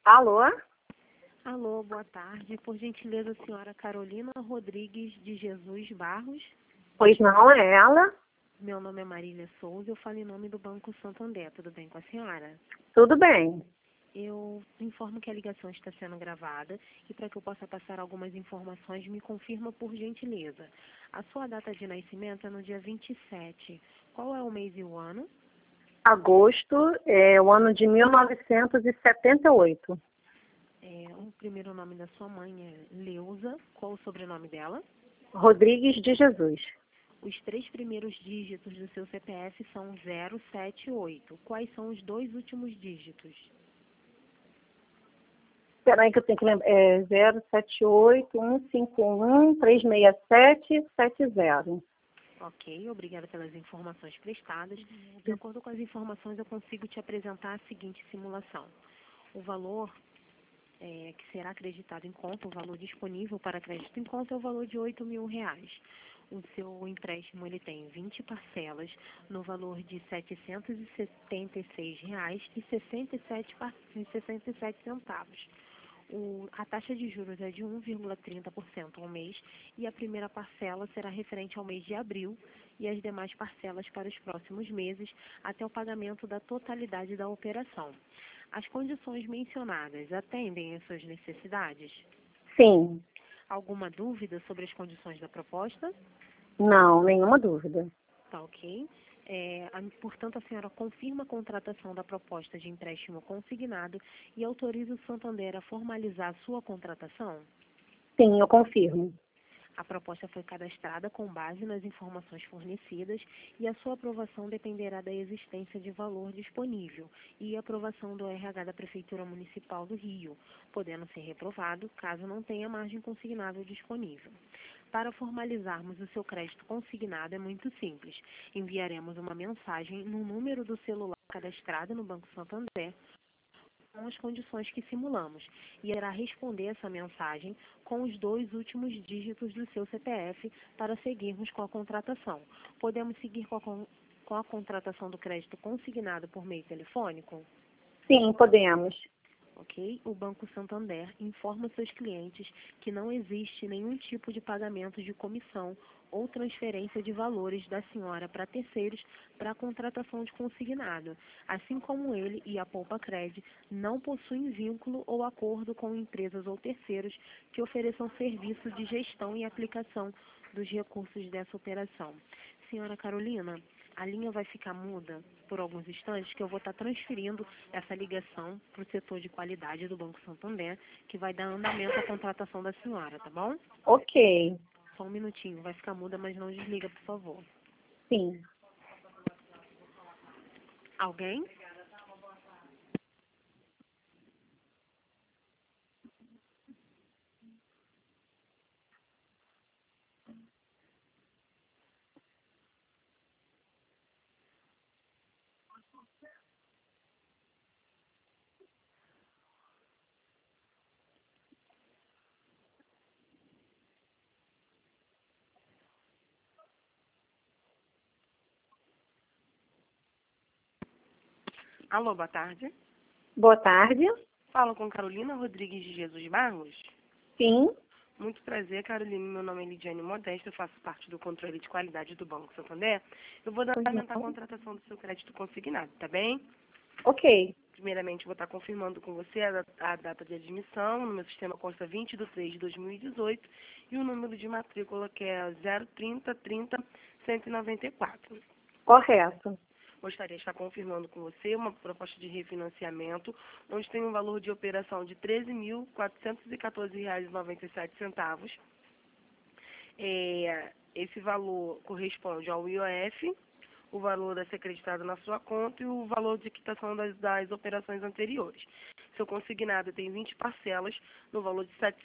Alô? Alô, boa tarde. Por gentileza, a senhora Carolina Rodrigues de Jesus Barros. Pois não, é ela? Meu nome é Marília Souza, eu falo em nome do Banco Santander. Tudo bem com a senhora? Tudo bem. Eu informo que a ligação está sendo gravada e para que eu possa passar algumas informações, me confirma por gentileza. A sua data de nascimento é no dia 27. Qual é o mês e o ano? Agosto é o ano de 1978. O primeiro nome da sua mãe é Leusa. Qual o sobrenome dela? Rodrigues de Jesus. Os 3 primeiros dígitos do seu CPF são 078. Quais são os 2 últimos dígitos? Espera aí que eu tenho que lembrar. É 078-151-367-70. Ok, obrigada pelas informações prestadas. De acordo com as informações, eu consigo te apresentar a seguinte simulação. O valor que será acreditado em conta, o valor disponível para crédito em conta é o valor de R$ 8.000. O seu empréstimo ele tem 20 parcelas no valor de R$ 776,67. A taxa de juros é de 1,30% ao mês e a primeira parcela será referente ao mês de abril e as demais parcelas para os próximos meses até o pagamento da totalidade da operação. As condições mencionadas atendem às suas necessidades? Sim. Alguma dúvida sobre as condições da proposta? Não, nenhuma dúvida. Tá ok. Portanto, a senhora confirma a contratação da proposta de empréstimo consignado e autoriza o Santander a formalizar a sua contratação? Sim, eu confirmo. A proposta foi cadastrada com base nas informações fornecidas e a sua aprovação dependerá da existência de valor disponível e aprovação do RH da Prefeitura Municipal do Rio, podendo ser reprovado caso não tenha margem consignável disponível. Para formalizarmos o seu crédito consignado é muito simples. Enviaremos uma mensagem no número do celular cadastrado no Banco Santander com as condições que simulamos e irá responder essa mensagem com os 2 últimos dígitos do seu CPF para seguirmos com a contratação. Podemos seguir com a contratação do crédito consignado por meio telefônico? Sim, podemos. Ok? O Banco Santander informa seus clientes que não existe nenhum tipo de pagamento de comissão ou transferência de valores da senhora para terceiros para a contratação de consignado, assim como ele e a Poupa-Cred não possuem vínculo ou acordo com empresas ou terceiros que ofereçam serviço de gestão e aplicação dos recursos dessa operação. Senhora Carolina, a linha vai ficar muda por alguns instantes, que eu vou estar transferindo essa ligação para o setor de qualidade do Banco Santander, que vai dar andamento à contratação da senhora, tá bom? Ok. Só um minutinho, vai ficar muda, mas não desliga, por favor. Sim. Alguém? Alô, boa tarde. Boa tarde. Falo com Carolina Rodrigues de Jesus Barros. Sim. Muito prazer, Carolina. Meu nome é Lidiane Modesto, eu faço parte do controle de qualidade do Banco Santander. Eu vou dar andamento à contratação do seu crédito consignado, tá bem? Ok. Primeiramente, vou estar confirmando com você a data de admissão. No meu sistema consta 20 de 3 de 2018 e o número de matrícula que é 03030-194. Correto. Gostaria de estar confirmando com você uma proposta de refinanciamento, onde tem um valor de operação de R$ 13.414,97. Esse valor corresponde ao IOF, o valor a ser acreditado na sua conta e o valor de quitação das operações anteriores. Seu consignado tem 20 parcelas no valor de R$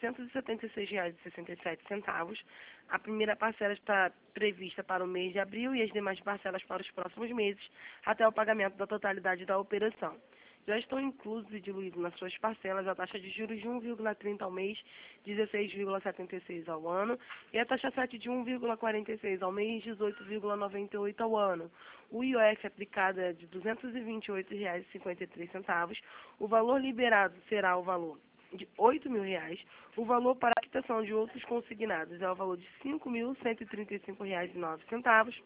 776,67. A primeira parcela está prevista para o mês de abril e as demais parcelas para os próximos meses, até o pagamento da totalidade da operação. já estão inclusos e diluídos nas suas parcelas a taxa de juros de 1,30 ao mês, 16,76 ao ano, e a taxa 7 de 1,46 ao mês, 18,98 ao ano. O IOF aplicado é de R$ 228,53. O valor liberado será o valor de R$ 8.000. O valor para a quitação de outros consignados é o valor de R$ 5.135,09.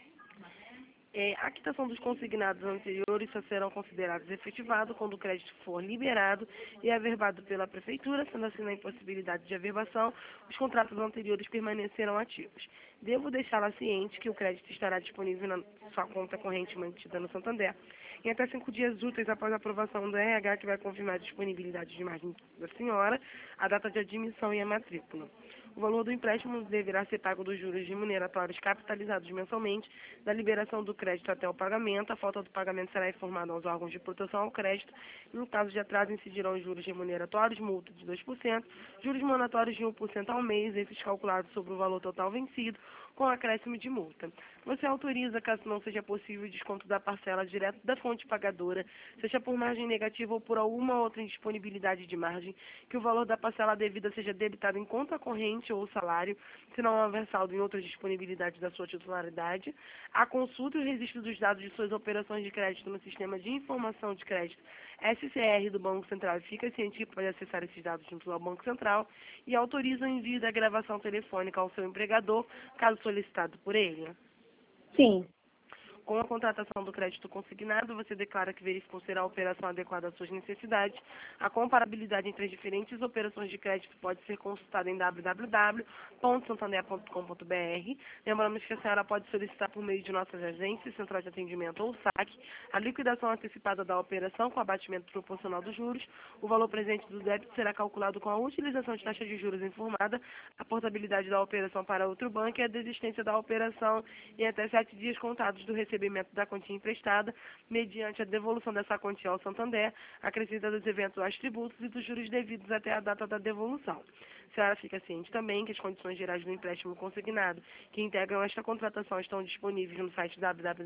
A quitação dos consignados anteriores só serão considerados efetivados quando o crédito for liberado e averbado pela Prefeitura, sendo assim na impossibilidade de averbação, os contratos anteriores permanecerão ativos. Devo deixá-la ciente que o crédito estará disponível na sua conta corrente mantida no Santander em até 5 dias úteis após a aprovação do RH, que vai confirmar a disponibilidade de margem da senhora, a data de admissão e a matrícula. O valor do empréstimo deverá ser pago dos juros remuneratórios capitalizados mensalmente, da liberação do crédito até o pagamento. A falta do pagamento será informada aos órgãos de proteção ao crédito. No caso de atraso, incidirão os juros remuneratórios, multa de 2%, juros moratórios de 1% ao mês, esses calculados sobre o valor total vencido, com acréscimo de multa. Você autoriza, caso não seja possível, o desconto da parcela direto da fonte pagadora, seja por margem negativa ou por alguma outra indisponibilidade de margem, que o valor da parcela devida seja debitado em conta corrente ou salário, se não houver saldo em outras disponibilidades da sua titularidade. A consulta e o registro dos dados de suas operações de crédito no Sistema de Informação de Crédito SCR do Banco Central, fica ciente que pode acessar esses dados junto ao Banco Central, e autoriza o envio da gravação telefônica ao seu empregador, caso solicitado por ele. Sim. Com a contratação do crédito consignado, você declara que verificou ser a operação adequada às suas necessidades. A comparabilidade entre as diferentes operações de crédito pode ser consultada em www.santander.com.br. Lembramos que a senhora pode solicitar por meio de nossas agências, Central de Atendimento ou SAC, a liquidação antecipada da operação com abatimento proporcional dos juros. O valor presente do débito será calculado com a utilização de taxa de juros informada, a portabilidade da operação para outro banco e a desistência da operação em até 7 dias contados do recebimento da quantia emprestada, mediante a devolução dessa quantia ao Santander, acrescida dos eventuais tributos e dos juros devidos até a data da devolução. A senhora fica ciente também que as condições gerais do empréstimo consignado que integram esta contratação estão disponíveis no site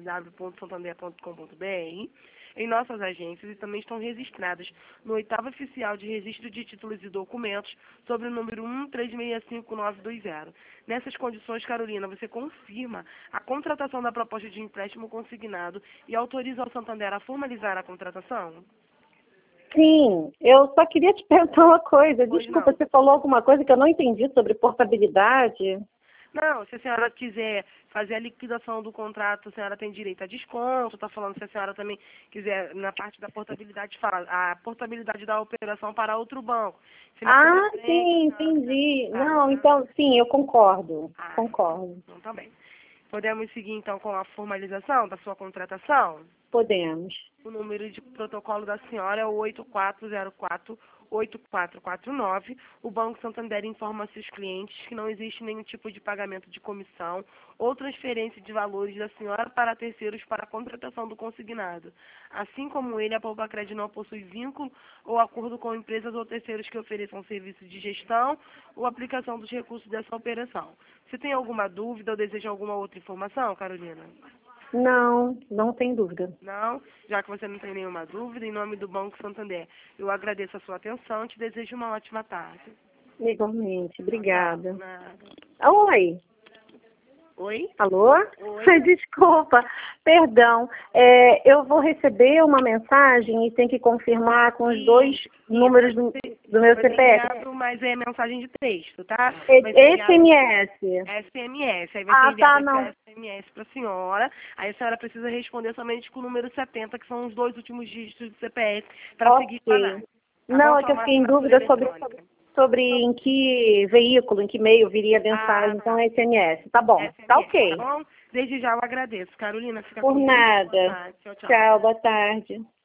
www.santander.com.br, em nossas agências, e também estão registradas no 8º Oficial de Registro de Títulos e Documentos, sobre o número 1365920. Nessas condições, Carolina, você confirma a contratação da proposta de empréstimo consignado e autoriza ao Santander a formalizar a contratação? Sim, eu só queria te perguntar uma coisa. Pois Desculpa, não. você falou alguma coisa que eu não entendi sobre portabilidade. Não, se a senhora quiser fazer a liquidação do contrato, a senhora tem direito a desconto. Está falando se a senhora também quiser, na parte da portabilidade, fala a portabilidade da operação para outro banco. Se não for na frente, Sim, a senhora entendi. tá, Não, então, sim, eu concordo. Ah, Concordo. então tá bem. Podemos seguir, então, com a formalização da sua contratação? Podemos. O número de protocolo da senhora é o 8404-8449. O Banco Santander informa a seus clientes que não existe nenhum tipo de pagamento de comissão ou transferência de valores da senhora para terceiros para a contratação do consignado. Assim como ele, a Poupacred não possui vínculo ou acordo com empresas ou terceiros que ofereçam serviços de gestão ou aplicação dos recursos dessa operação. Você tem alguma dúvida ou deseja alguma outra informação, Carolina? Não, não tem dúvida. Não? Já que você não tem nenhuma dúvida, em nome do Banco Santander, eu agradeço a sua atenção e te desejo uma ótima tarde. Igualmente, obrigada. Nada. Oi. Oi? Alô? Oi? Desculpa, perdão. Eu vou receber uma mensagem e tenho que confirmar com os dois números do meu Foi CPF. enviado, mas é mensagem de texto, tá? Vai ser enviado SMS. SMS. Aí vai ser enviado Tá, esse não. SMS para a senhora. Aí a senhora precisa responder somente com o número 70, que são os 2 últimos dígitos do CPF, para seguir com a análise. Tá Não, bom? é que eu Só fiquei em uma dúvida assinatura sobre em que veículo, em que meio viria a mensagem. tá. Então é SMS. Tá bom, SMS, tá ok. Tá bom? Desde já eu agradeço. Carolina, fica Por com Deus. nada. Boa tarde. Tchau, tchau. Tchau, boa tarde.